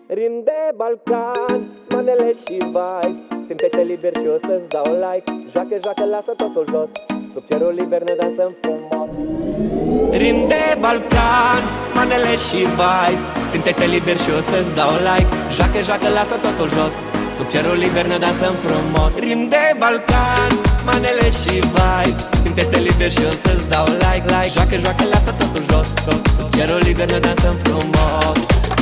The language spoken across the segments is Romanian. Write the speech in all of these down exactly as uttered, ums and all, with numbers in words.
Rim de Balcan, manele și vibe. Simte-te liber și o să-ți dau like. Joacă, joacă, lasă totul jos. Sub cerul liber ne dansăm frumos. Rim de Balcan, manele și vibe. Simte-te liber și o să-ți dau like. Joacă, joacă, lasă totul jos. Sub cerul liber ne dansăm frumos. Rim de Balcan, manele și vibe. Simte-te liber și o să-ți dau like, like. Joacă, joacă, lasă totul jos. Sub cerul liber ne dansăm frumos.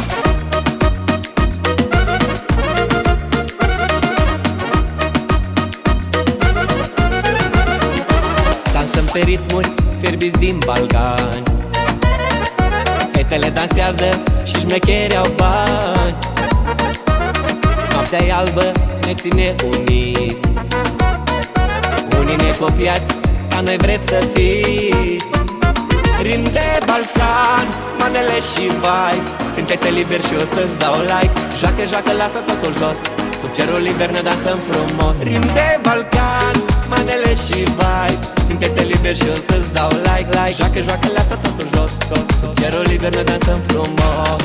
Dansăm pe ritmuri fierbiți din Balcani. Fetele dansează și șmecherii au bani. Noaptea e albă, ne ține uniți. Unii necopiați, ca noi vreți să fiți. Rim de Balcan, manele și vibe. Simte-te liber și o să-ți dau like. Joacă, joacă, lasă totul jos. Sub cerul liber ne dansăm frumos. Rim de Balcan, manele și vibe. Simte-te liber și o să-ți dau like, like. Joacă, joacă, lasă totul jos. Sub cerul liber ne dansăm frumos.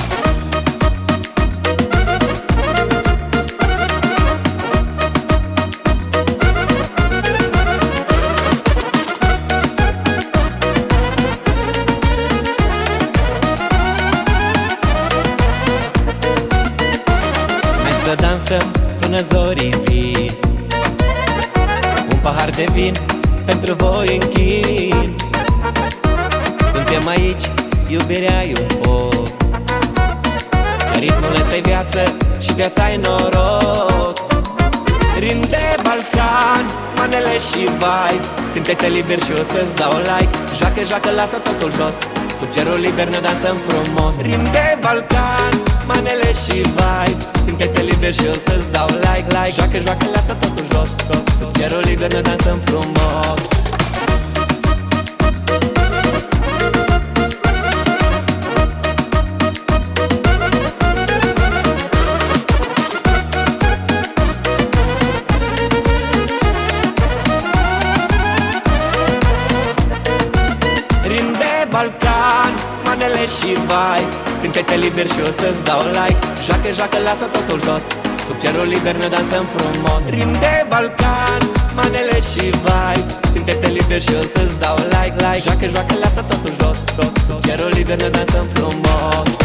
Să dansăm până zorii vin. Un pahar de vin pentru voi închin. Suntem aici, iubirea e un foc. Ritmul ăsta-i viață și viața-i noroc. Rim de Balcan, manele și vibe. Simte-te liber și o să-ți dau like. Joacă, joacă, lasă totul jos. Sub cerul liber ne dansăm frumos. Rim de Balcan, manele și vibe. Simte-te liber și o să-ți dau like, like. Joacă, joacă, lasă totul jos. Sub cerul liber ne dansăm frumos. Rim de Balcan, manele și vibe. Simte-te liber și o să-ți dau like. Joacă, joacă, lasă totul jos. Sub cerul liber ne dansăm frumos. Rim de Balcan, manele și vibe. Simte-te liber și o să-ți dau like, like. Joacă, joacă, lasă totul jos. Sub cerul liber ne dansăm frumos.